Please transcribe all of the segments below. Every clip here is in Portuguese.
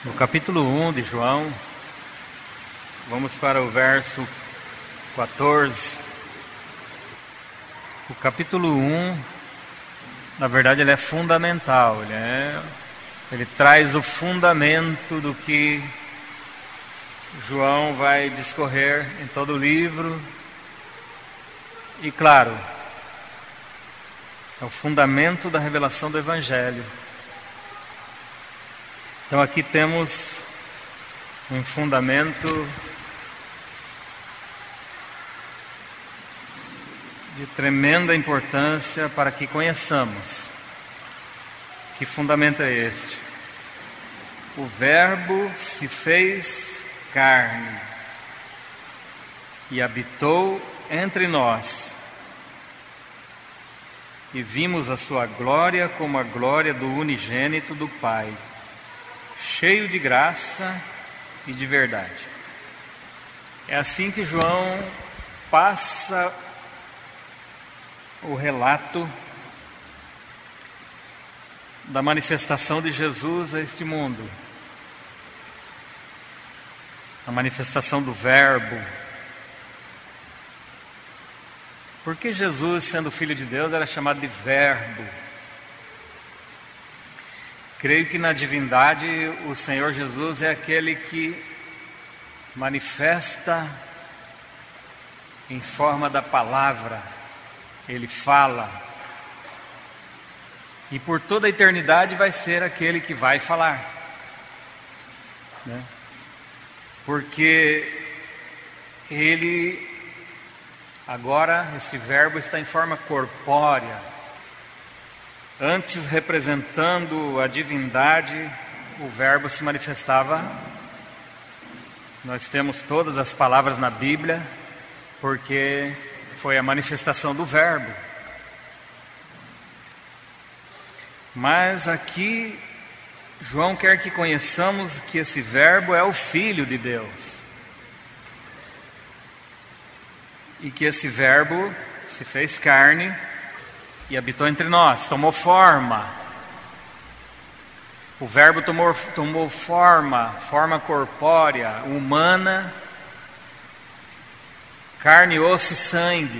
No capítulo 1 de João, vamos para o verso 14. O capítulo 1, na verdade, ele é fundamental. Ele traz o fundamento do que João vai discorrer em todo o livro. E claro, é o fundamento da revelação do Evangelho. Então aqui temos um fundamento de tremenda importância para que conheçamos. Que fundamento é este? O Verbo se fez carne e habitou entre nós, e vimos a sua glória como a glória do unigênito do Pai, cheio de graça e de verdade. É assim que João passa o relato da manifestação de Jesus a este mundo. A manifestação do Verbo. Porque Jesus, sendo Filho de Deus, era chamado de Verbo. Creio que na divindade o Senhor Jesus é aquele que manifesta em forma da palavra. Ele fala. E por toda a eternidade vai ser aquele que vai falar. Porque ele, agora, esse verbo está em forma corpórea. Antes, representando a divindade, o verbo se manifestava. Nós temos todas as palavras na Bíblia, porque foi a manifestação do verbo. Mas aqui, João quer que conheçamos que esse verbo é o Filho de Deus. E que esse verbo se fez carne e habitou entre nós, tomou forma. O verbo tomou forma corpórea, humana, carne, osso e sangue,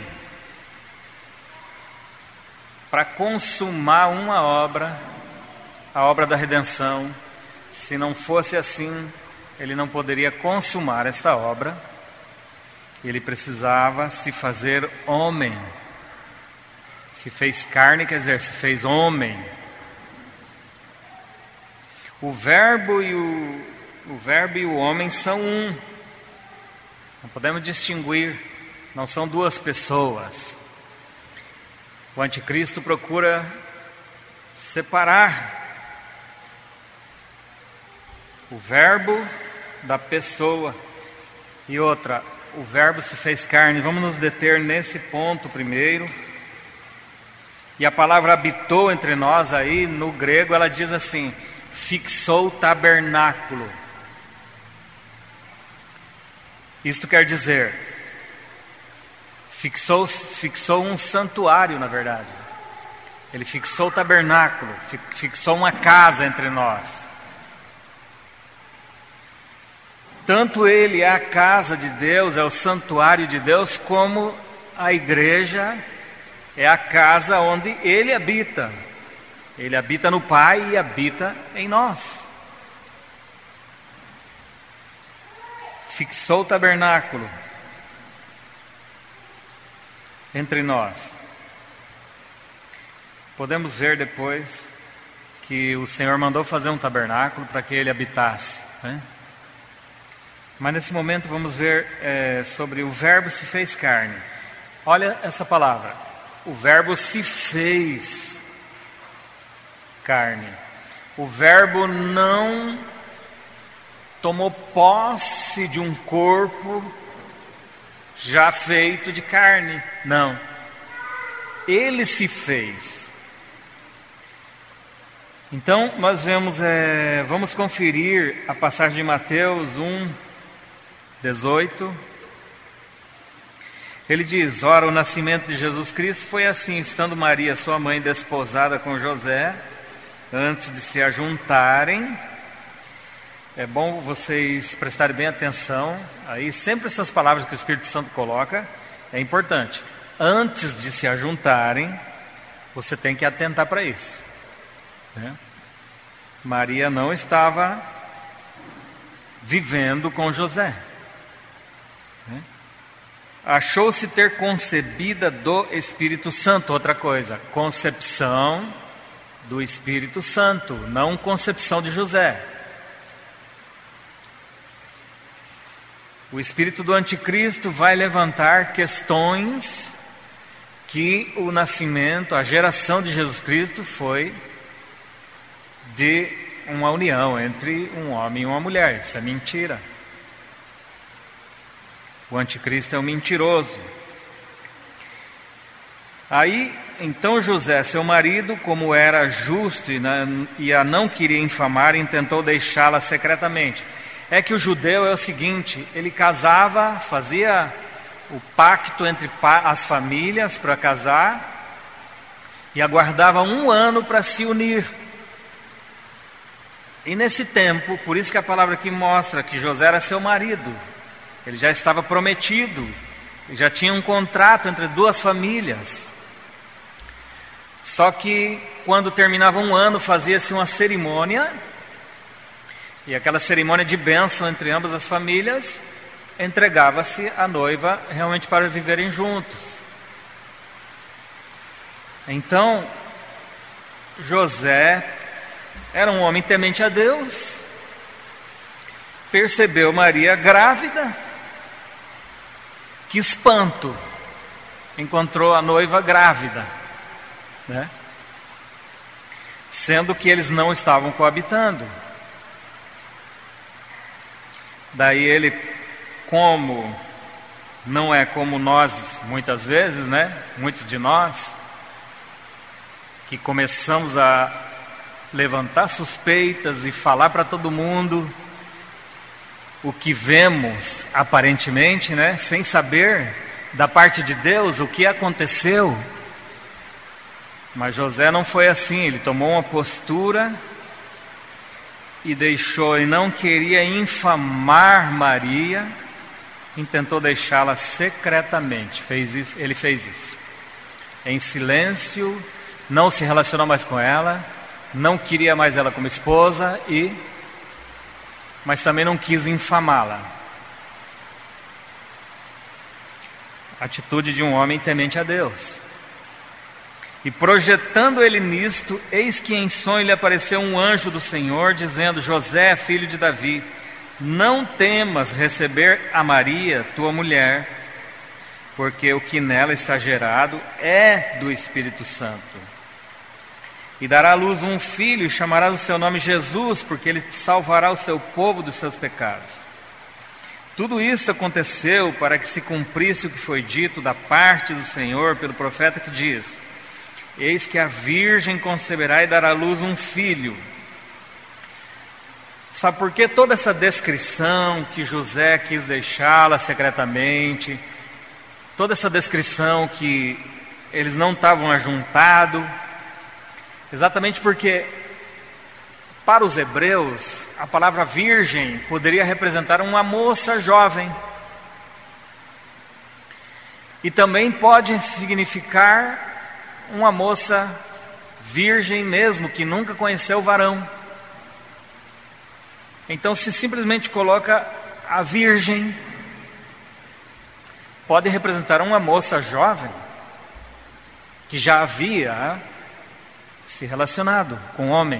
para consumar uma obra, a obra da redenção. Se não fosse assim, ele não poderia consumar esta obra. Ele precisava se fazer homem. Se fez carne, quer dizer, se fez homem. O verbo e o homem são um. Não podemos distinguir, não são duas pessoas. O anticristo procura separar o verbo da pessoa. E outra, o verbo se fez carne. Vamos nos deter nesse ponto primeiro. E a palavra habitou entre nós aí, no grego, ela diz assim: fixou o tabernáculo. Isto quer dizer, fixou um santuário, na verdade. Ele fixou o tabernáculo, fixou uma casa entre nós. Tanto ele é a casa de Deus, é o santuário de Deus, como a igreja é a casa onde ele habita. Ele habita no Pai e habita em nós. Fixou o tabernáculo entre nós. Podemos ver depois que o Senhor mandou fazer um tabernáculo para que ele habitasse, Mas nesse momento vamos ver sobre o verbo se fez carne. Olha essa palavra. O verbo se fez carne. O verbo não tomou posse de um corpo já feito de carne. Não. Ele se fez. Então nós vamos conferir a passagem de Mateus 1:18. Ele diz: ora, o nascimento de Jesus Cristo foi assim: estando Maria, sua mãe, desposada com José, antes de se ajuntarem, é bom vocês prestarem bem atenção. Aí sempre essas palavras que o Espírito Santo coloca, é importante. Antes de se ajuntarem, você tem que atentar para isso, né? Maria não estava vivendo com José, né? Achou-se ter concebida do Espírito Santo. Outra coisa, concepção do Espírito Santo, não concepção de José. O espírito do anticristo vai levantar questões que o nascimento, a geração de Jesus Cristo foi de uma união entre um homem e uma mulher. Isso é mentira. O anticristo é um mentiroso. Aí, então José, seu marido, como era justo e a não queria infamar, intentou deixá-la secretamente. É que o judeu é o seguinte, ele casava, fazia o pacto entre as famílias para casar e aguardava 1 ano para se unir. E nesse tempo, por isso que a palavra aqui mostra que José era seu marido, ele já estava prometido, já tinha um contrato entre 2 famílias. Só que quando terminava 1 ano, fazia-se uma cerimônia, e aquela cerimônia de bênção entre ambas as famílias, entregava-se a noiva realmente para viverem juntos. Então, José era um homem temente a Deus, percebeu Maria grávida, que espanto, encontrou a noiva grávida, né? Sendo que eles não estavam coabitando. Daí ele, como não é como nós muitas vezes, né? Muitos de nós que começamos a levantar suspeitas e falar para todo mundo o que vemos aparentemente, né? Sem saber da parte de Deus o que aconteceu. Mas José não foi assim, ele tomou uma postura e deixou, e não queria infamar Maria, e tentou deixá-la secretamente. Ele fez isso em silêncio, não se relacionou mais com ela, não queria mais ela como esposa, mas também não quis infamá-la. Atitude de um homem temente a Deus. E projetando ele nisto, eis que em sonho lhe apareceu um anjo do Senhor, dizendo: José, filho de Davi, não temas receber a Maria, tua mulher, porque o que nela está gerado é do Espírito Santo. E dará à luz um filho, e chamarás o seu nome Jesus, porque ele salvará o seu povo dos seus pecados. Tudo isso aconteceu para que se cumprisse o que foi dito da parte do Senhor pelo profeta que diz: eis que a virgem conceberá e dará à luz um filho. Sabe por que toda essa descrição que José quis deixá-la secretamente, toda essa descrição que eles não estavam ajuntados? Exatamente porque para os hebreus a palavra virgem poderia representar uma moça jovem, e também pode significar uma moça virgem mesmo, que nunca conheceu o varão. Então, se simplesmente coloca a virgem, pode representar uma moça jovem que já havia se relacionado com o homem.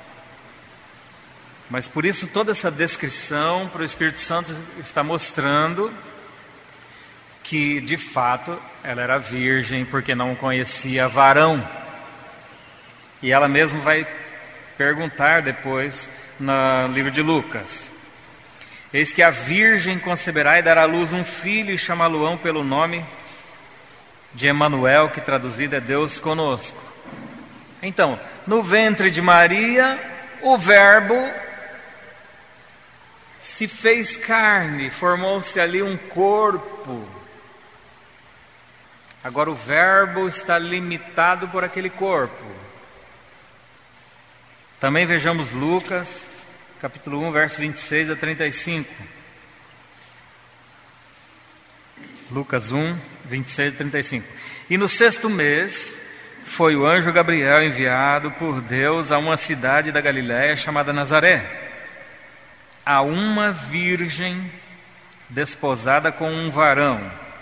Mas por isso toda essa descrição para o Espírito Santo está mostrando que de fato ela era virgem, porque não conhecia varão. E ela mesma vai perguntar depois no livro de Lucas: eis que a virgem conceberá e dará à luz um filho, e chamá-lo-ão pelo nome de Emanuel, que traduzido é Deus conosco. Então, no ventre de Maria, o Verbo se fez carne, formou-se ali um corpo. Agora o Verbo está limitado por aquele corpo. Também vejamos Lucas, capítulo 1, verso 26 a 35. Lucas 1, 26 a 35. E no 6º mês foi o anjo Gabriel enviado por Deus a uma cidade da Galiléia chamada Nazaré, a uma virgem desposada com um varão.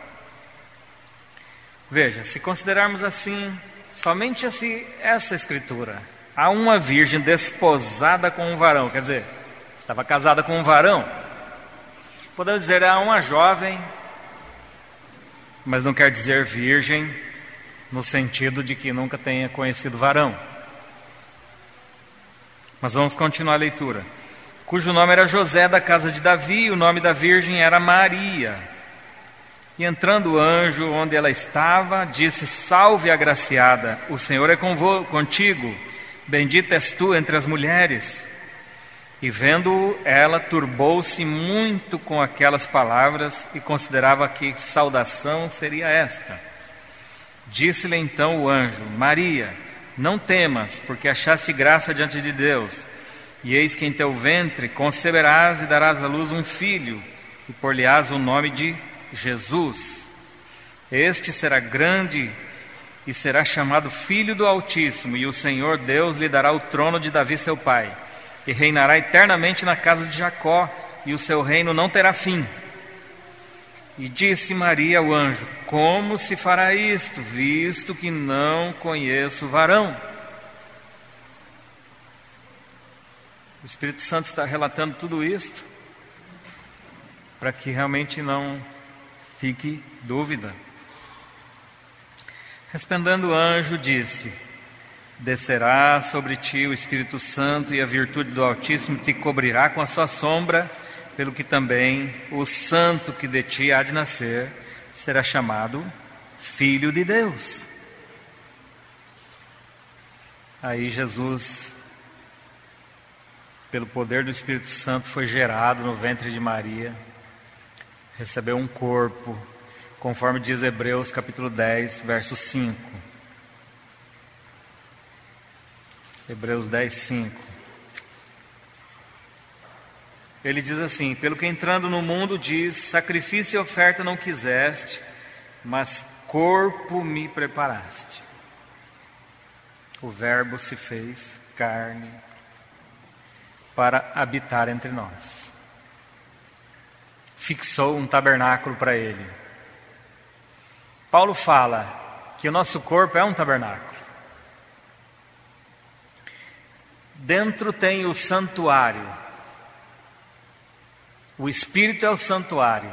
Veja, se considerarmos assim, somente essa escritura, há uma virgem desposada com um varão, quer dizer, estava casada com um varão. Podemos dizer, há uma jovem, mas não quer dizer virgem no sentido de que nunca tenha conhecido varão. Mas vamos continuar a leitura. Cujo nome era José, da casa de Davi, e o nome da virgem era Maria. E entrando o anjo onde ela estava, disse: Salve, agraciada, o Senhor é contigo, bendita és tu entre as mulheres. E vendo-o, ela turbou-se muito com aquelas palavras e considerava que saudação seria esta. Disse-lhe então o anjo: Maria, não temas, porque achaste graça diante de Deus. E eis que em teu ventre conceberás e darás à luz um filho, e por-lhe-ás o nome de Jesus. Este será grande e será chamado Filho do Altíssimo, e o Senhor Deus lhe dará o trono de Davi seu pai, e reinará eternamente na casa de Jacó, e o seu reino não terá fim. E disse Maria ao anjo: Como se fará isto, visto que não conheço varão? O Espírito Santo está relatando tudo isto para que realmente não fique dúvida. Respondendo o anjo, disse: Descerá sobre ti o Espírito Santo, e a virtude do Altíssimo te cobrirá com a sua sombra, pelo que também o santo que de ti há de nascer será chamado Filho de Deus. Aí Jesus, pelo poder do Espírito Santo, foi gerado no ventre de Maria, recebeu um corpo, conforme diz Hebreus capítulo 10, verso 5. Hebreus 10, 5. Ele diz assim: Pelo que entrando no mundo diz, sacrifício e oferta não quiseste, mas corpo me preparaste. O Verbo se fez carne para habitar entre nós. Fixou um tabernáculo para ele. Paulo fala que o nosso corpo é um tabernáculo. Dentro tem o santuário. O espírito é o santuário.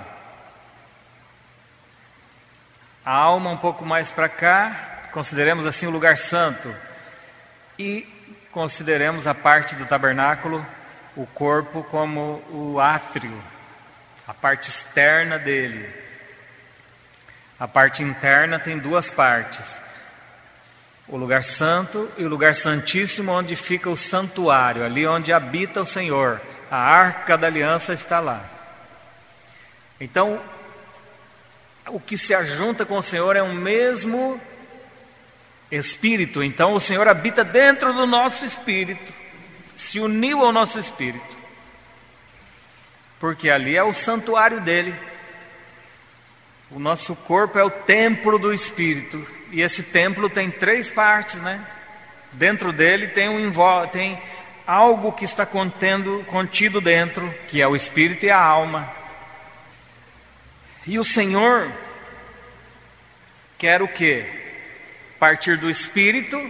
A alma um pouco mais para cá, consideremos assim o lugar santo. E consideremos a parte do tabernáculo, o corpo, como o átrio, a parte externa dele. A parte interna tem duas partes: o lugar santo e o lugar santíssimo, onde fica o santuário, ali onde habita o Senhor. A arca da aliança está lá. Então, o que se ajunta com o Senhor é um mesmo espírito. Então o Senhor habita dentro do nosso espírito, se uniu ao nosso espírito, porque ali é o santuário dele. O nosso corpo é o templo do Espírito, e esse templo tem 3 partes, né? Dentro dele tem algo que está contido dentro, que é o Espírito e a alma. E o Senhor quer o quê? Partir do Espírito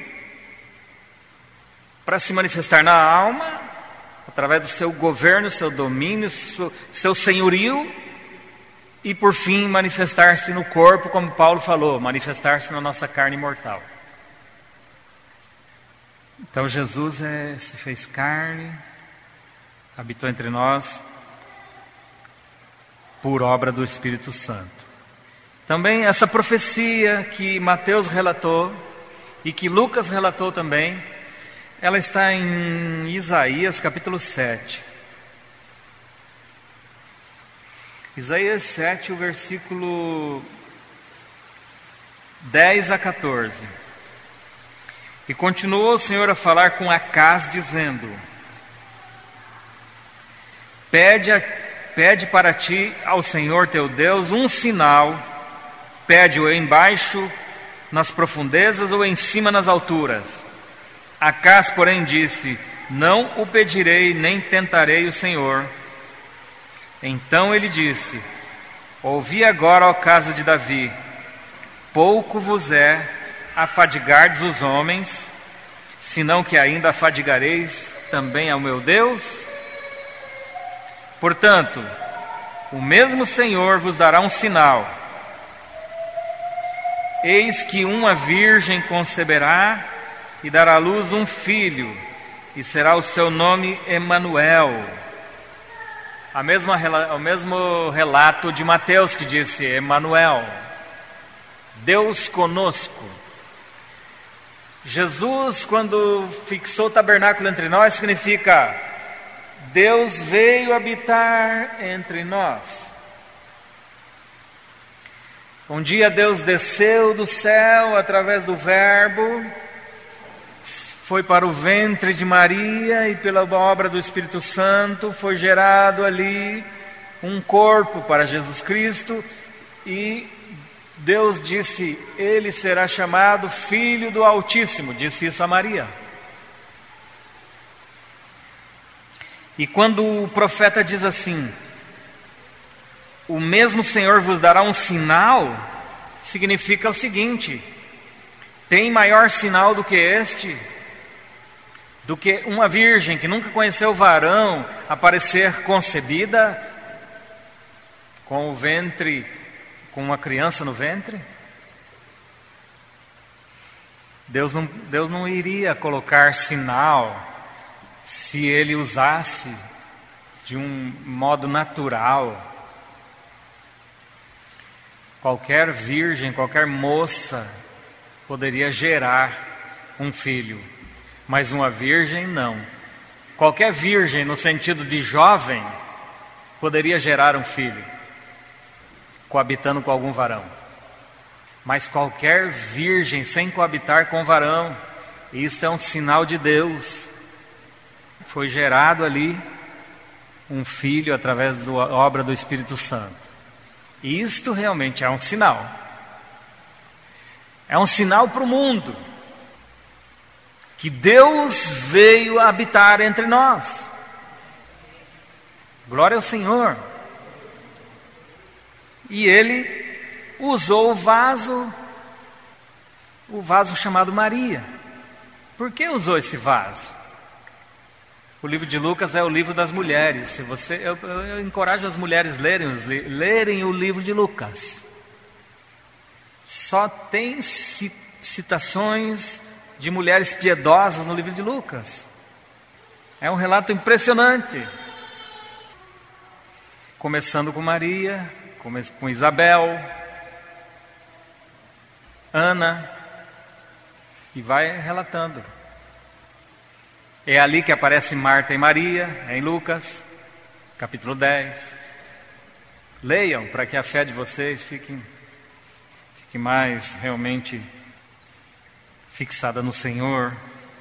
para se manifestar na alma, através do seu governo, seu domínio, seu senhorio, e por fim manifestar-se no corpo, como Paulo falou, manifestar-se na nossa carne mortal. Então Jesus se fez carne, habitou entre nós por obra do Espírito Santo. Também essa profecia que Mateus relatou e que Lucas relatou também, ela está em Isaías capítulo 7. Isaías 7, o versículo 10 a 14. E continuou o Senhor a falar com Acaz, dizendo: Pede para ti ao Senhor teu Deus um sinal, pede-o embaixo nas profundezas ou em cima nas alturas. Acás, porém, disse: não o pedirei, nem tentarei o Senhor. Então ele disse: ouvi agora, ó casa de Davi, pouco vos é afadigardes os homens, senão que ainda afadigareis também ao meu Deus? Portanto, o mesmo Senhor vos dará um sinal. Eis que uma virgem conceberá e dará à luz um filho, e será o seu nome Emanuel. O mesmo relato de Mateus, que disse Emanuel, Deus conosco. Jesus, quando fixou o tabernáculo entre nós, significa Deus veio habitar entre nós. Um dia Deus desceu do céu através do Verbo, foi para o ventre de Maria e pela obra do Espírito Santo foi gerado ali um corpo para Jesus Cristo, e Deus disse: ele será chamado Filho do Altíssimo, disse isso a Maria. E quando o profeta diz assim: o mesmo Senhor vos dará um sinal, significa o seguinte: tem maior sinal do que este? Do que uma virgem que nunca conheceu varão aparecer concebida com o ventre, com uma criança no ventre? Deus não iria colocar sinal se ele usasse de um modo natural. Qualquer virgem, qualquer moça poderia gerar um filho, mas uma virgem não. Qualquer virgem, no sentido de jovem, poderia gerar um filho, coabitando com algum varão. Mas qualquer virgem sem coabitar com varão, isto é um sinal de Deus. Foi gerado ali um filho através da obra do Espírito Santo. E isto realmente é um sinal. É um sinal para o mundo que Deus veio habitar entre nós. Glória ao Senhor. E ele usou o vaso chamado Maria. Por que usou esse vaso? O livro de Lucas é o livro das mulheres. Eu encorajo as mulheres lerem o livro de Lucas. Só tem citações de mulheres piedosas no livro de Lucas. É um relato impressionante. Começando com Maria, com Isabel, Ana, e vai relatando. É ali que aparece Marta e Maria, em Lucas, capítulo 10. Leiam para que a fé de vocês fique mais realmente fixada no Senhor.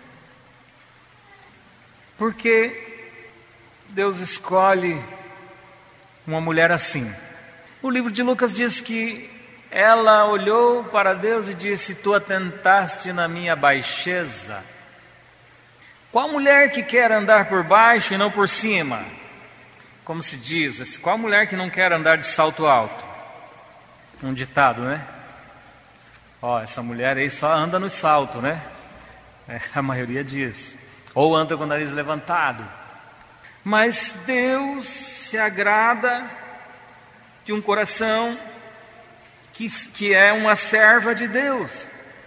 Porque Deus escolhe uma mulher assim. O livro de Lucas diz que ela olhou para Deus e disse: tu atentaste na minha baixeza. Qual mulher que quer andar por baixo e não por cima? Como se diz, qual mulher que não quer andar de salto alto? Um ditado, né? Essa mulher aí só anda no salto, né? A maioria diz. Ou anda com o nariz levantado. Mas Deus se agrada de um coração que é uma serva de Deus.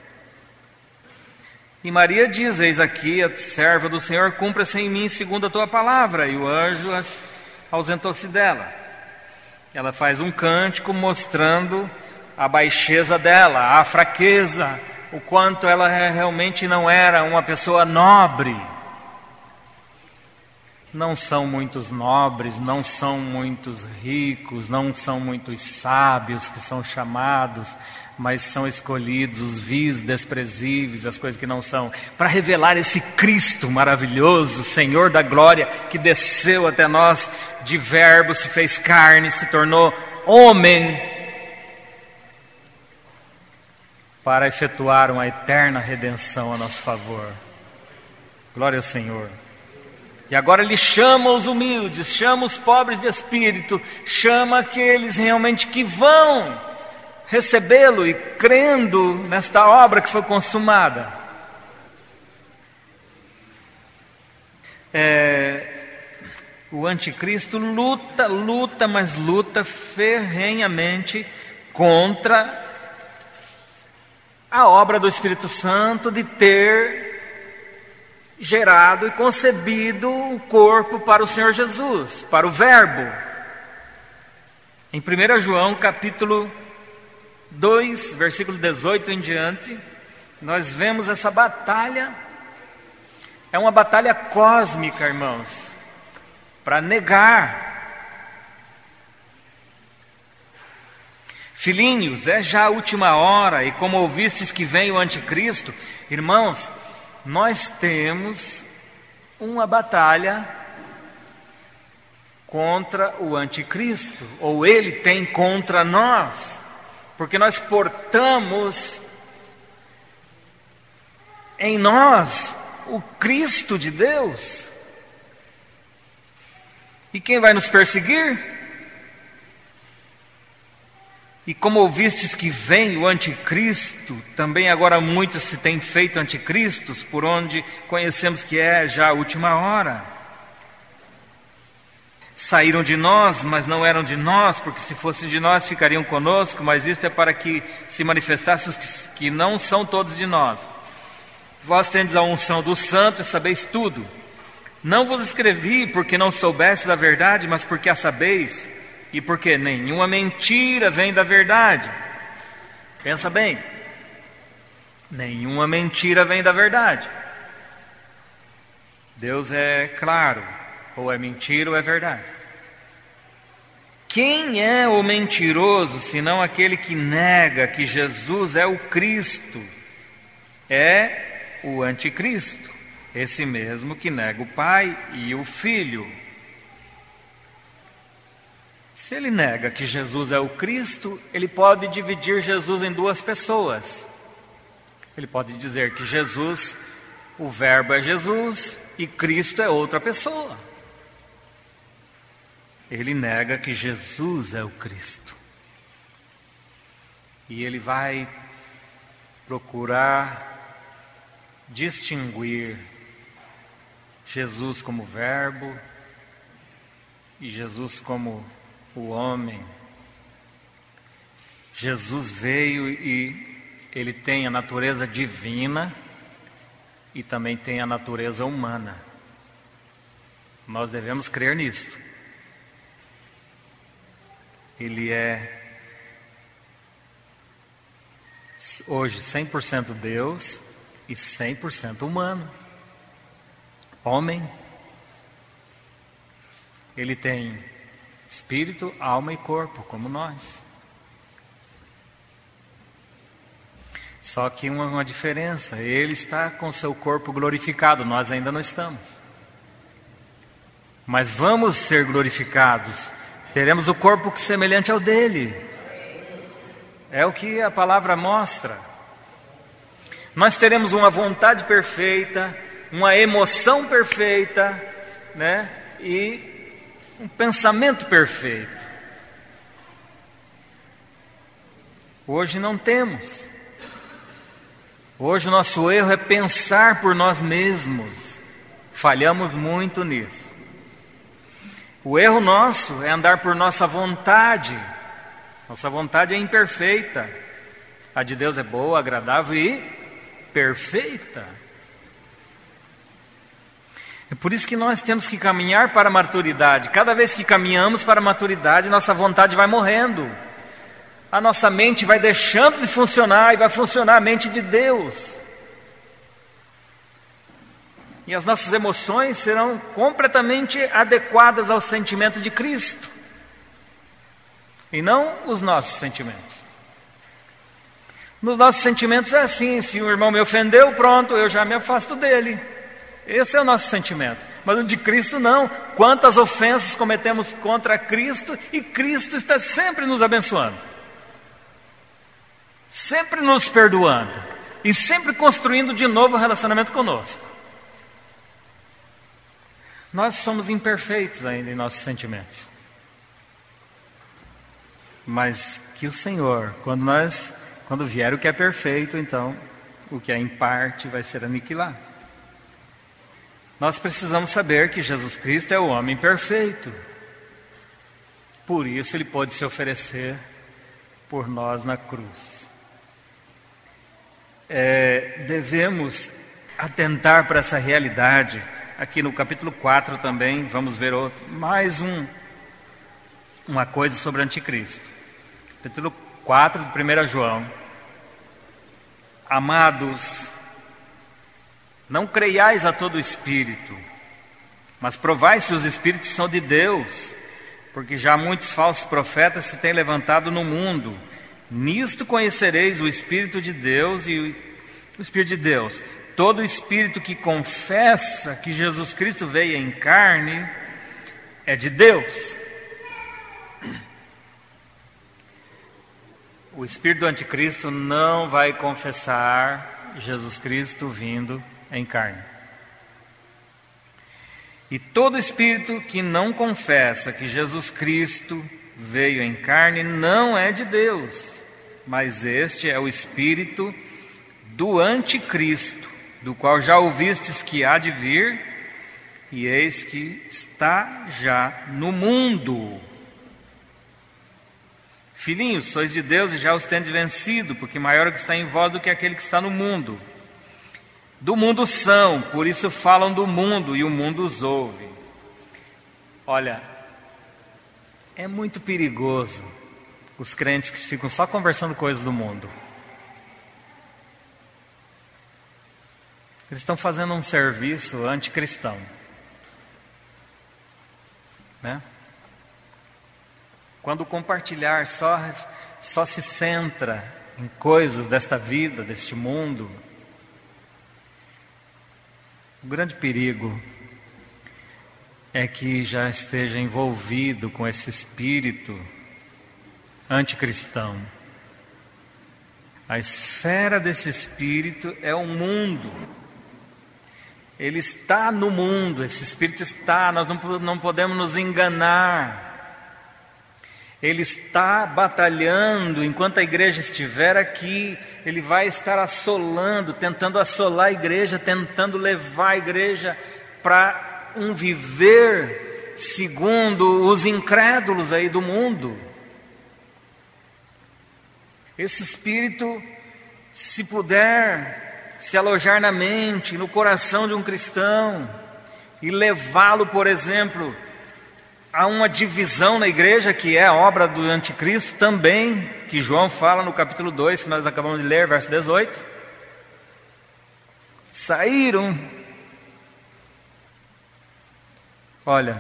E Maria diz: eis aqui a serva do Senhor, cumpra-se em mim segundo a tua palavra. E o anjo ausentou-se dela. Ela faz um cântico mostrando a baixeza dela, a fraqueza, o quanto ela realmente não era uma pessoa nobre. não são muitos nobres, não são muitos ricos, não são muitos sábios que são chamados, mas são escolhidos os vis desprezíveis, as coisas que não são, para revelar esse Cristo maravilhoso, Senhor da glória, que desceu até nós de verbo, se fez carne, se tornou homem, para efetuar uma eterna redenção a nosso favor. Glória ao Senhor. E agora Ele chama os humildes, chama os pobres de espírito, chama aqueles realmente que vão recebê-lo e crendo nesta obra que foi consumada. O anticristo luta, mas luta ferrenhamente contra a obra do Espírito Santo de ter gerado e concebido o corpo para o Senhor Jesus, para o Verbo. Em 1 João capítulo 2, versículo 18 em diante, nós vemos essa batalha. É uma batalha cósmica, irmãos, para negar. Filhinhos, é já a última hora, e como ouvistes que vem o anticristo, irmãos, nós temos uma batalha contra o anticristo, ou ele tem contra nós, porque nós portamos em nós o Cristo de Deus. E quem vai nos perseguir? E como ouvistes que vem o anticristo, também agora muitos se têm feito anticristos, por onde conhecemos que é já a última hora. Saíram de nós, mas não eram de nós, porque se fossem de nós ficariam conosco, mas isto é para que se manifestasse os que não são todos de nós. Vós tendes a unção do santo e sabeis tudo. Não vos escrevi porque não soubestes a verdade, mas porque a sabeis, e porque nenhuma mentira vem da verdade. Pensa bem, nenhuma mentira vem da verdade. Deus é claro, ou é mentira ou é verdade. Quem é o mentiroso, senão aquele que nega que Jesus é o Cristo? É o anticristo, esse mesmo que nega o Pai e o Filho. Se ele nega que Jesus é o Cristo, ele pode dividir Jesus em duas pessoas. Ele pode dizer que Jesus, o Verbo é Jesus e Cristo é outra pessoa. Ele nega que Jesus é o Cristo. E ele vai procurar distinguir Jesus como Verbo e Jesus como o homem. Jesus veio e ele tem a natureza divina e também tem a natureza humana. Nós devemos crer nisso. Ele é hoje 100% Deus e 100% humano. Homem. Ele tem espírito, alma e corpo, como nós. Só que uma diferença, ele está com seu corpo glorificado, nós ainda não estamos. Mas vamos ser glorificados, teremos o corpo semelhante ao dele. É o que a palavra mostra. Nós teremos uma vontade perfeita, uma emoção perfeita, né? E um pensamento perfeito. Hoje não temos. Hoje o nosso erro é pensar por nós mesmos. Falhamos muito nisso. O erro nosso é andar por nossa vontade. Nossa vontade é imperfeita. A de Deus é boa, agradável e perfeita. É por isso que nós temos que caminhar para a maturidade. Cada vez que caminhamos para a maturidade, nossa vontade vai morrendo. A nossa mente vai deixando de funcionar e vai funcionar a mente de Deus. E as nossas emoções serão completamente adequadas ao sentimento de Cristo, e não os nossos sentimentos. Nos nossos sentimentos é assim: se um irmão me ofendeu, pronto, eu já me afasto dele. Esse é o nosso sentimento. Mas o de Cristo não. Quantas ofensas cometemos contra Cristo, e Cristo está sempre nos abençoando, sempre nos perdoando, e sempre construindo de novo um relacionamento conosco. Nós somos imperfeitos ainda em nossos sentimentos, mas que o Senhor, quando vier o que é perfeito, então o que é em parte vai ser aniquilado. Nós precisamos saber que Jesus Cristo é o homem perfeito, por isso Ele pôde se oferecer por nós na cruz. Devemos atentar para essa realidade. Aqui no capítulo 4 também vamos ver mais uma coisa sobre o anticristo. Capítulo 4 de 1 João. Amados, não creiais a todo espírito, mas provai se os espíritos são de Deus, porque já muitos falsos profetas se têm levantado no mundo. Nisto conhecereis o Espírito de Deus e o Espírito de Deus. Todo espírito que confessa que Jesus Cristo veio em carne é de Deus. O espírito do anticristo não vai confessar Jesus Cristo vindo em carne. E todo espírito que não confessa que Jesus Cristo veio em carne não é de Deus, mas este é o espírito do anticristo, do qual já ouvistes que há de vir, e eis que está já no mundo. Filhinhos, sois de Deus e já os tendes vencido, porque maior é o que está em vós do que aquele que está no mundo. Do mundo são, por isso falam do mundo, e o mundo os ouve. Olha, é muito perigoso os crentes que ficam só conversando coisas do mundo. Eles estão fazendo um serviço anticristão, né? Quando o compartilhar só se centra em coisas desta vida, deste mundo, o grande perigo é que já esteja envolvido com esse espírito anticristão. A esfera desse espírito é o mundo. Ele está no mundo, esse espírito está, nós não podemos nos enganar. Ele está batalhando, enquanto a igreja estiver aqui, ele vai estar assolando, tentando assolar a igreja, tentando levar a igreja para um viver segundo os incrédulos aí do mundo. Esse espírito, se puder se alojar na mente, no coração de um cristão, e levá-lo, por exemplo, a uma divisão na igreja, que é a obra do anticristo também, que João fala no capítulo 2, que nós acabamos de ler, verso 18. Saíram. Olha,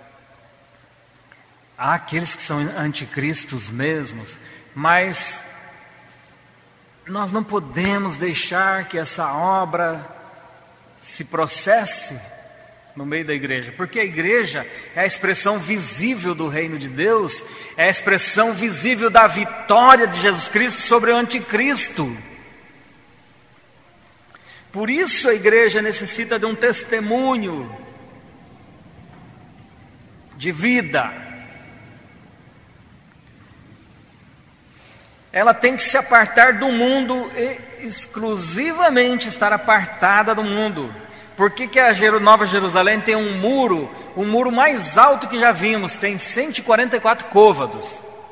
há aqueles que são anticristos mesmos, mas nós não podemos deixar que essa obra se processe no meio da igreja, porque a igreja é a expressão visível do reino de Deus, é a expressão visível da vitória de Jesus Cristo sobre o anticristo. Por isso a igreja necessita de um testemunho de vida. Ela tem que se apartar do mundo e exclusivamente estar apartada do mundo. Por que a Nova Jerusalém tem um muro mais alto que já vimos, tem 144 côvados?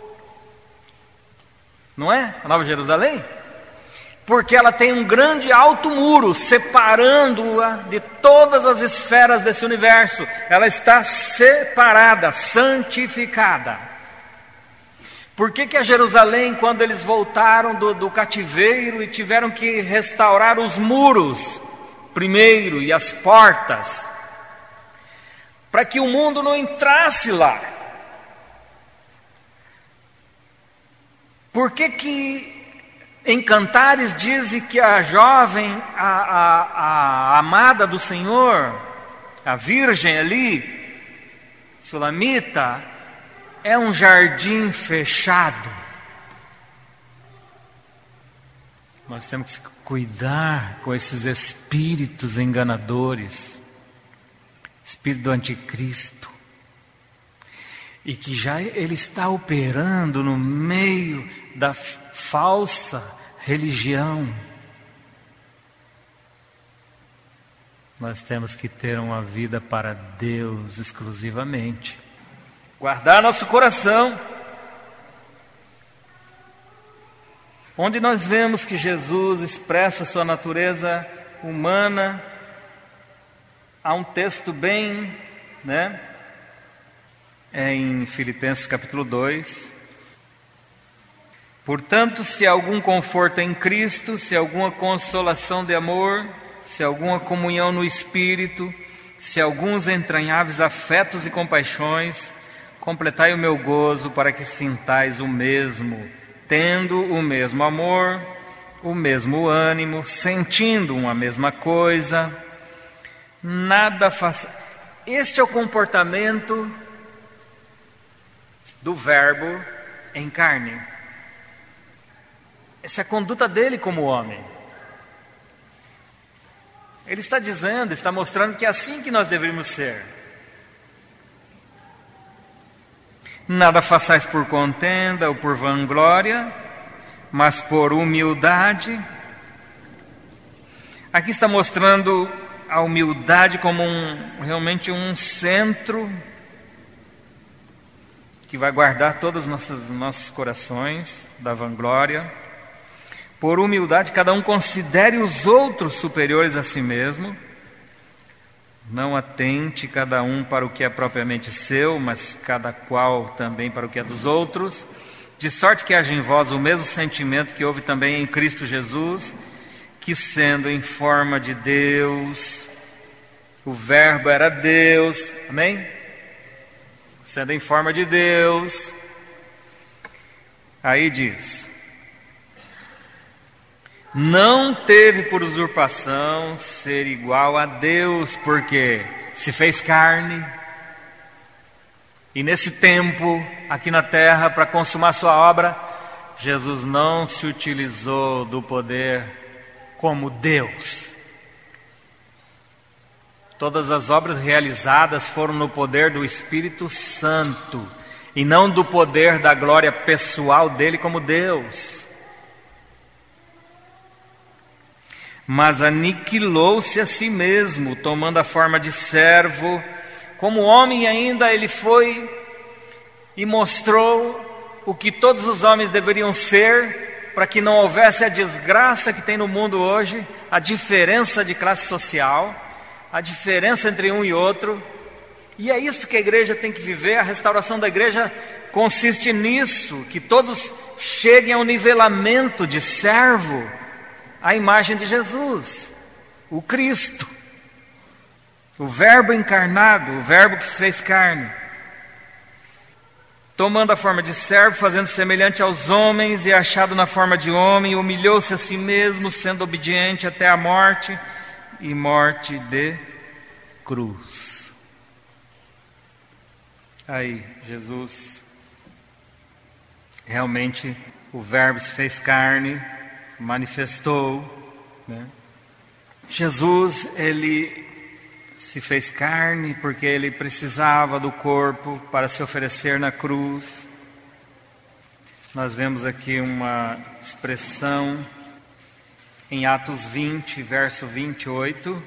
Não é? A Nova Jerusalém? Porque ela tem um grande alto muro, separando-a de todas as esferas desse universo. Ela está separada, santificada. Por que a Jerusalém, quando eles voltaram do cativeiro e tiveram que restaurar os muros, primeiro e as portas, para que o mundo não entrasse lá. Por que em Cantares diz que a jovem, a amada do Senhor, a virgem ali, sulamita, é um jardim fechado? Nós temos que cuidar com esses espíritos enganadores, espírito do anticristo, e que já ele está operando no meio da falsa religião. Nós temos que ter uma vida para Deus exclusivamente, guardar nosso coração, onde nós vemos que Jesus expressa sua natureza humana. Há um texto bem, em Filipenses capítulo 2. Portanto, se há algum conforto em Cristo, se há alguma consolação de amor, se há alguma comunhão no Espírito, se há alguns entranháveis afetos e compaixões, completai o meu gozo para que sintais o mesmo, tendo o mesmo amor, o mesmo ânimo, sentindo uma mesma coisa, nada faça. Este é o comportamento do Verbo em carne. Essa é a conduta dele como homem. Ele está dizendo, está mostrando que é assim que nós deveríamos ser. Nada façais por contenda ou por vanglória, mas por humildade. Aqui está mostrando a humildade como realmente um centro que vai guardar todos os nossos corações da vanglória. Por humildade, cada um considere os outros superiores a si mesmo. Não atente cada um para o que é propriamente seu, mas cada qual também para o que é dos outros. De sorte que haja em vós o mesmo sentimento que houve também em Cristo Jesus, que sendo em forma de Deus, o Verbo era Deus, amém? Sendo em forma de Deus, aí diz: não teve por usurpação ser igual a Deus, porque se fez carne, e nesse tempo, aqui na terra, para consumar sua obra, Jesus não se utilizou do poder como Deus. Todas as obras realizadas foram no poder do Espírito Santo, e não do poder da glória pessoal dele como Deus. Mas aniquilou-se a si mesmo, tomando a forma de servo. Como homem ainda, ele foi e mostrou o que todos os homens deveriam ser, para que não houvesse a desgraça que tem no mundo hoje, a diferença de classe social, a diferença entre um e outro. E é isso que a igreja tem que viver. A restauração da igreja consiste nisso, que todos cheguem ao nivelamento de servo, a imagem de Jesus, o Cristo, o Verbo encarnado, o Verbo que se fez carne, tomando a forma de servo, fazendo semelhante aos homens, e achado na forma de homem, humilhou-se a si mesmo, sendo obediente até a morte, e morte de cruz. Aí, Jesus, realmente, o Verbo se fez carne, manifestou, Jesus, ele se fez carne porque ele precisava do corpo para se oferecer na cruz. Nós vemos aqui uma expressão em Atos 20, verso 28.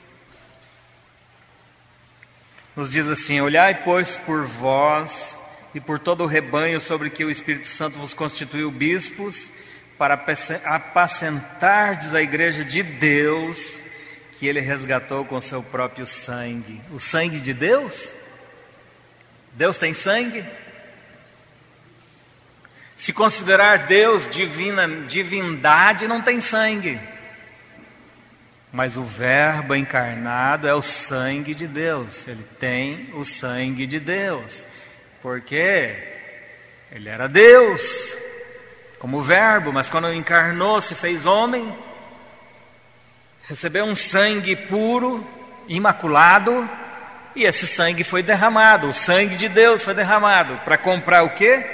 Nos diz assim: olhai, pois, por vós e por todo o rebanho sobre que o Espírito Santo vos constituiu bispos, para apacentardes a igreja de Deus, que ele resgatou com seu próprio sangue. O sangue de Deus? Deus tem sangue? Se considerar Deus divindade, não tem sangue. Mas o Verbo encarnado é o sangue de Deus. Ele tem o sangue de Deus. Porque ele era Deus, como Verbo, mas quando encarnou, se fez homem, recebeu um sangue puro, imaculado, e esse sangue foi derramado. O sangue de Deus foi derramado para comprar o quê?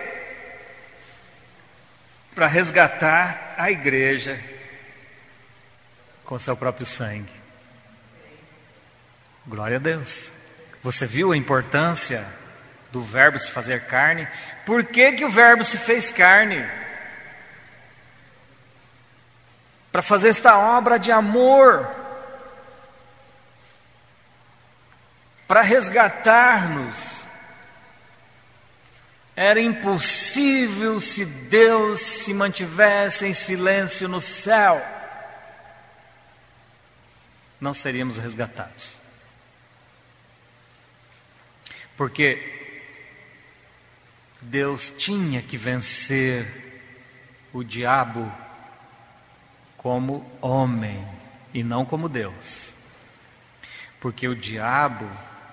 Para resgatar a igreja com seu próprio sangue. Glória a Deus. Você viu a importância do Verbo se fazer carne? Por que que o Verbo se fez carne? Para fazer esta obra de amor, para resgatar-nos. Era impossível se Deus se mantivesse em silêncio no céu. Não seríamos resgatados. Porque Deus tinha que vencer o diabo como homem e não como Deus. Porque o diabo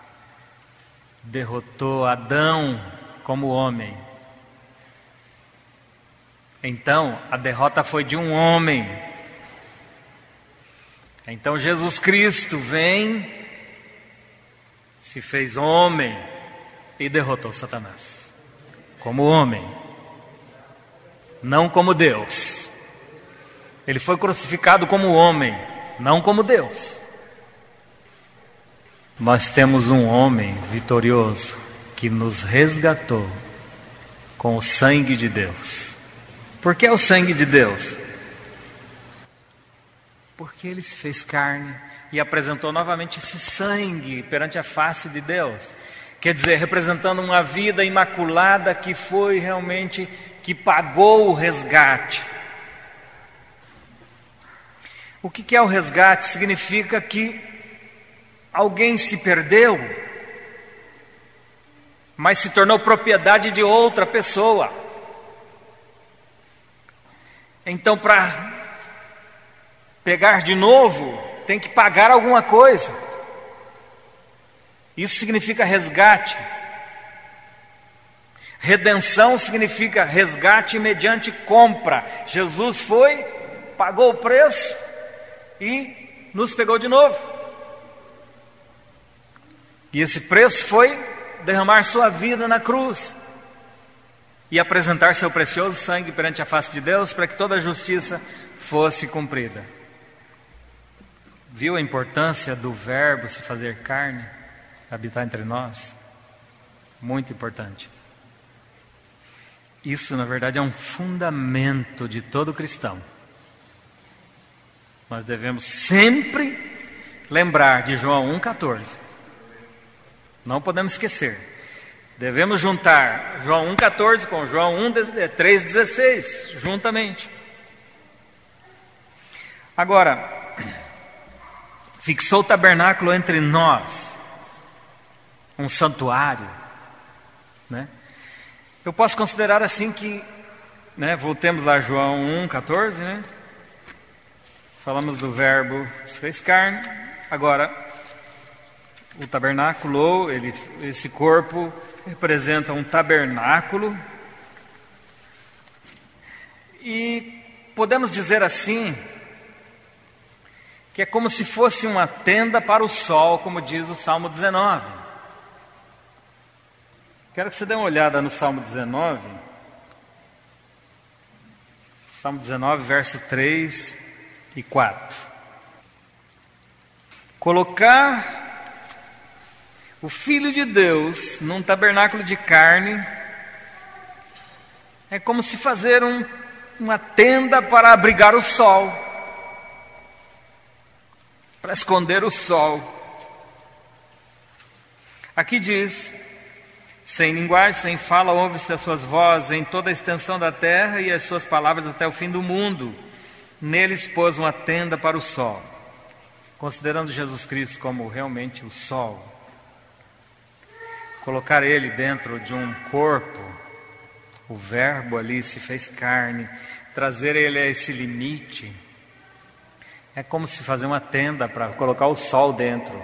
derrotou Adão como homem. Então, a derrota foi de um homem. Então Jesus Cristo vem, se fez homem e derrotou Satanás. Como homem, não como Deus. Ele foi crucificado como homem, não como Deus. Nós temos um homem vitorioso que nos resgatou com o sangue de Deus. Por que o sangue de Deus? Porque ele se fez carne e apresentou novamente esse sangue perante a face de Deus. Quer dizer, representando uma vida imaculada que foi realmente, que pagou o resgate. O que é o resgate? Significa que alguém se perdeu, mas se tornou propriedade de outra pessoa. Então, para pegar de novo, tem que pagar alguma coisa. Isso significa resgate. Redenção significa resgate mediante compra. Jesus foi, pagou o preço e nos pegou de novo. E esse preço foi derramar sua vida na cruz e apresentar seu precioso sangue perante a face de Deus para que toda a justiça fosse cumprida. Viu a importância do Verbo se fazer carne, habitar entre nós? Muito importante. Isso, na verdade, é um fundamento de todo cristão. Nós devemos sempre lembrar de João 1,14. Não podemos esquecer. Devemos juntar João 1,14 com João 3,16, juntamente. Agora, fixou o tabernáculo entre nós, um santuário, né? Eu posso considerar assim que, né, voltemos lá a João 1,14, né? Falamos do Verbo se fez carne. Agora, o tabernáculo, esse corpo representa um tabernáculo. E podemos dizer assim, que é como se fosse uma tenda para o sol, como diz o Salmo 19. Quero que você dê uma olhada no Salmo 19. Salmo 19, verso 3 e 4. Colocar o Filho de Deus num tabernáculo de carne é como se fazer uma tenda para abrigar o sol, para esconder o sol. Aqui diz: sem linguagem, sem fala, ouve-se as suas vozes em toda a extensão da terra e as suas palavras até o fim do mundo. Neles pôs uma tenda para o sol. Considerando Jesus Cristo como realmente o sol, colocar ele dentro de um corpo, o Verbo ali se fez carne, trazer ele a esse limite, É como se fazer uma tenda para colocar o sol dentro.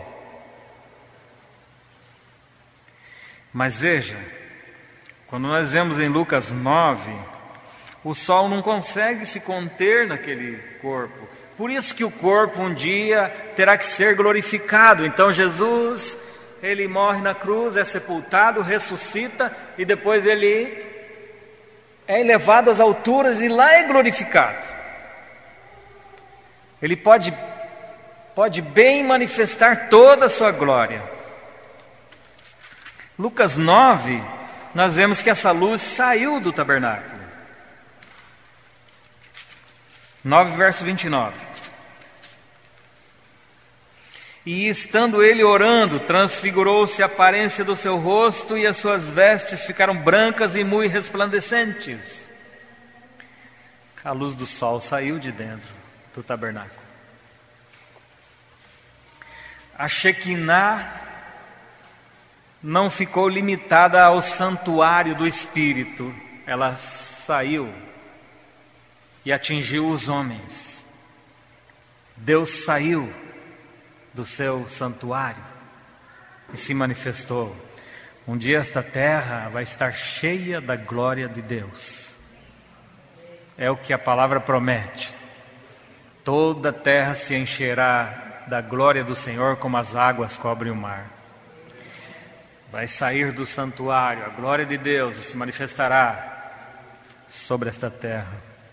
Mas veja, quando nós vemos em Lucas 9, o sol não consegue se conter naquele corpo. Por isso que o corpo um dia terá que ser glorificado. Então Jesus, ele morre na cruz, é sepultado, ressuscita e depois ele é elevado às alturas e lá é glorificado. Ele pode bem manifestar toda a sua glória. Lucas 9, nós vemos que essa luz saiu do tabernáculo. 9, verso 29. E estando ele orando, transfigurou-se a aparência do seu rosto e as suas vestes ficaram brancas e muito resplandecentes. A luz do sol saiu de dentro do tabernáculo. A Shekinah não ficou limitada ao santuário do Espírito, ela saiu e atingiu os homens. Deus saiu do seu santuário e se manifestou. Um dia esta terra vai estar cheia da glória de Deus. É o que a palavra promete. Toda a terra se encherá da glória do Senhor como as águas cobrem o mar. Vai sair do santuário a glória de Deus e se manifestará sobre esta terra.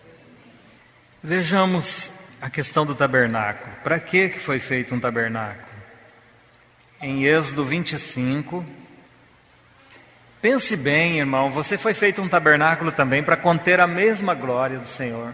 Vejamos a questão do tabernáculo. Para que foi feito um tabernáculo? Em Êxodo 25, pense bem, irmão, você foi feito um tabernáculo também para conter a mesma glória do Senhor.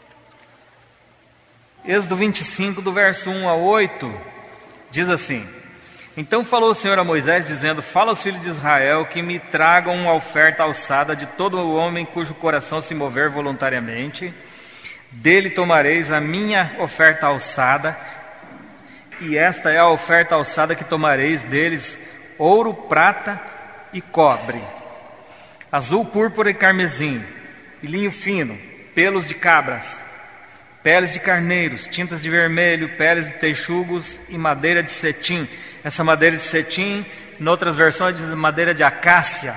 Êxodo 25, do verso 1 a 8, diz assim: Então falou o Senhor a Moisés, dizendo: Fala aos filhos de Israel que me tragam uma oferta alçada de todo o homem cujo coração se mover voluntariamente. Dele tomareis a minha oferta alçada, e esta é a oferta alçada que tomareis deles: ouro, prata e cobre, azul, púrpura e carmesim, e linho fino, pelos de cabras, peles de carneiros, tintas de vermelho, peles de texugos e madeira de cetim. Essa madeira de cetim, em outras versões diz madeira de acácia.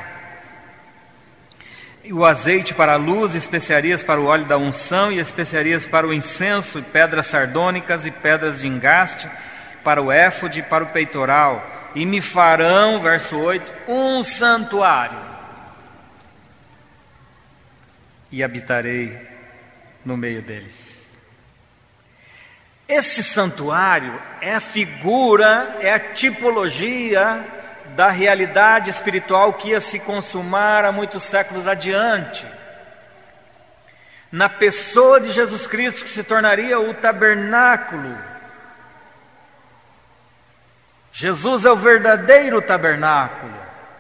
E o azeite para a luz, especiarias para o óleo da unção, e especiarias para o incenso, e pedras sardônicas e pedras de engaste, para o éfode e para o peitoral. E me farão, verso 8, um santuário, e habitarei no meio deles. Esse santuário é a figura, é a tipologia da realidade espiritual que ia se consumar há muitos séculos adiante, na pessoa de Jesus Cristo, que se tornaria o tabernáculo. Jesus é o verdadeiro tabernáculo.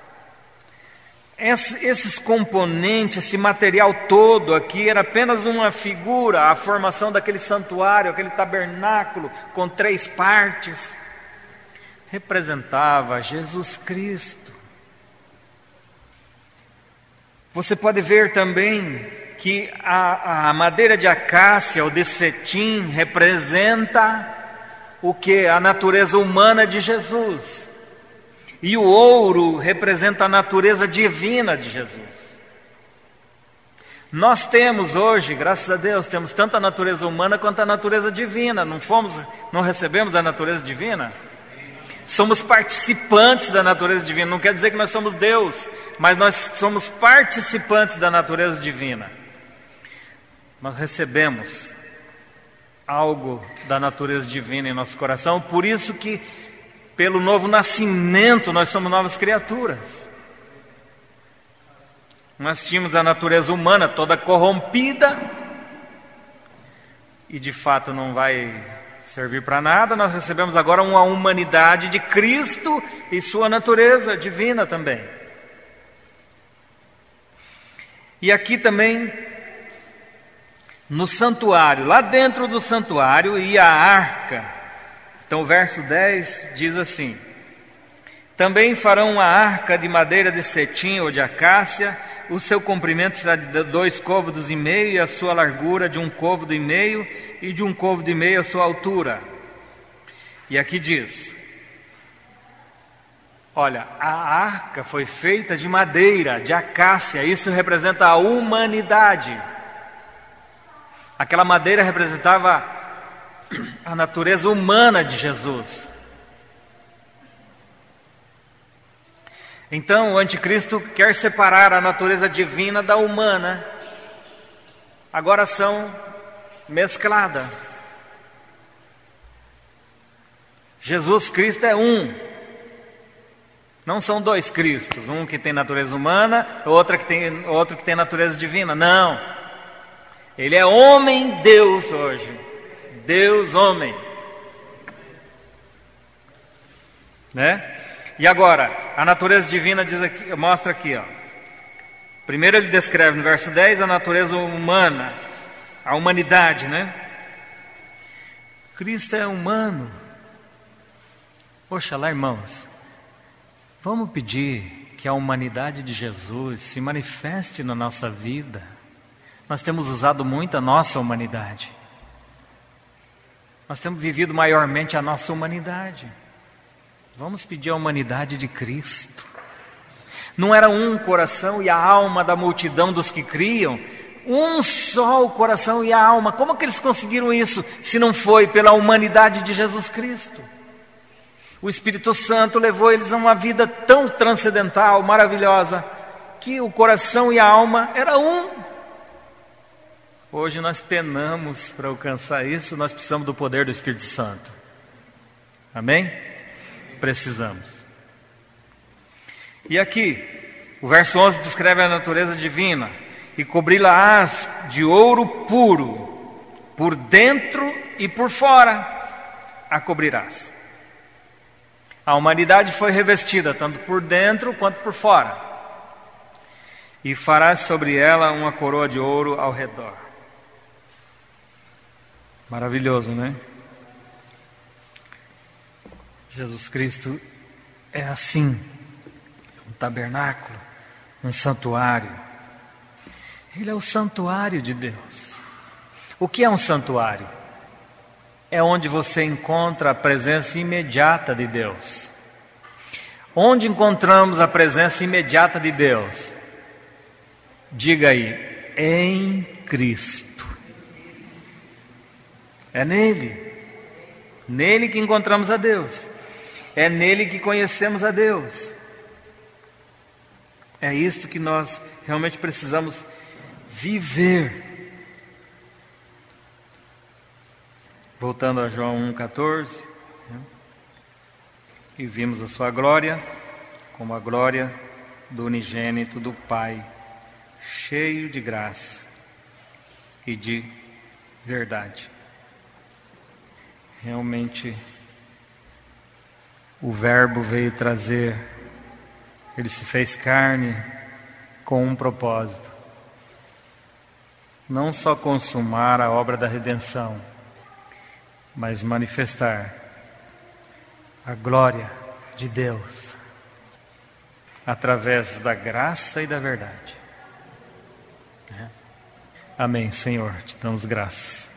Esses componentes, esse material todo aqui era apenas uma figura, a formação daquele santuário, aquele tabernáculo com 3 partes, representava Jesus Cristo. Você pode ver também que a madeira de acácia ou de cetim representa o que? A natureza humana de Jesus. E o ouro representa a natureza divina de Jesus. Nós temos hoje, graças a Deus, temos tanto a natureza humana quanto a natureza divina. Não recebemos a natureza divina? Somos participantes da natureza divina. Não quer dizer que nós somos Deus, mas nós somos participantes da natureza divina. Nós recebemos algo da natureza divina em nosso coração. Por isso que, pelo novo nascimento, nós somos novas criaturas. Nós tínhamos a natureza humana toda corrompida, e de fato não vai servir para nada. Nós recebemos agora uma humanidade de Cristo e sua natureza divina também. E aqui também, no santuário, lá dentro do santuário, ia a arca. Então o verso 10 diz assim: Também farão uma arca de madeira de cetim ou de acácia. O seu comprimento será de 2 côvados e meio, e a sua largura de 1 côvado e meio, e de 1 côvado e meio a sua altura. E aqui diz: olha, a arca foi feita de madeira, de acácia. Isso representa a humanidade. Aquela madeira representava a natureza humana de Jesus. Então o anticristo quer separar a natureza divina da humana. Agora são mescladas. Jesus Cristo é um. Não são 2 Cristos, um que tem natureza humana, outro que tem natureza divina. Não. Ele é homem-Deus hoje. Deus homem. Né? E agora, a natureza divina diz aqui, mostra aqui, ó. Primeiro ele descreve no verso 10 a natureza humana, a humanidade, né? Cristo é humano. Oxalá, irmãos, vamos pedir que a humanidade de Jesus se manifeste na nossa vida. Nós temos usado muito a nossa humanidade. Nós temos vivido maiormente a nossa humanidade. Vamos pedir a humanidade de Cristo. Não era um coração e a alma da multidão dos que criam? Um só o coração e a alma. Como que eles conseguiram isso, se não foi pela humanidade de Jesus Cristo? O Espírito Santo levou eles a uma vida tão transcendental, maravilhosa, que o coração e a alma era um. Hoje nós penamos para alcançar isso. Nós precisamos do poder do Espírito Santo. Amém? Precisamos. E aqui, o verso 11 descreve a natureza divina. E cobri-la-ás de ouro puro, por dentro e por fora a cobrirás. A humanidade foi revestida, tanto por dentro quanto por fora. E farás sobre ela uma coroa de ouro ao redor. Maravilhoso, né? Jesus Cristo é assim, um tabernáculo, um santuário. Ele é o santuário de Deus. O que é um santuário? É onde você encontra a presença imediata de Deus. Onde encontramos a presença imediata de Deus? Diga aí, em Cristo. É nele. Nele que encontramos a Deus. É nele que conhecemos a Deus. É isto que nós realmente precisamos viver. Voltando a João 1,14, e vimos a sua glória, como a glória do unigênito do Pai, cheio de graça e de verdade. Realmente, o Verbo veio trazer, ele se fez carne com um propósito. Não só consumar a obra da redenção, mas manifestar a glória de Deus através da graça e da verdade. Amém, Senhor, te damos graças.